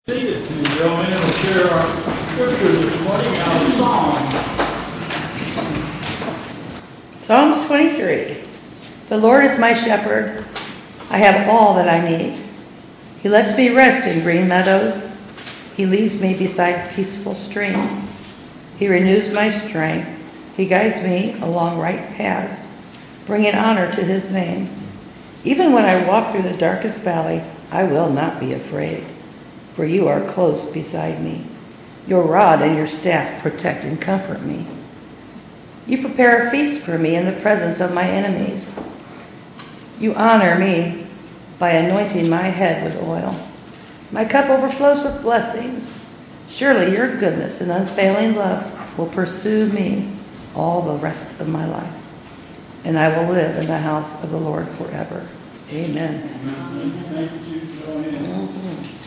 Seated, Joanne will share our scripture this morning out of Psalms 23. The Lord is my shepherd. I have all that I need. He lets me rest in green meadows. He leads me beside peaceful streams. He renews my strength. He guides me along right paths, bringing honor to his name. Even when I walk through the darkest valley, I will not be afraid, for you are close beside me. Your rod and your staff protect and comfort me. You prepare a feast for me in the presence of my enemies. You honor me by anointing my head with oil. My cup overflows with blessings. Surely your goodness and unfailing love will pursue me all the rest of my life, and I will live in the house of the Lord forever. Amen. Thank you, Joanne.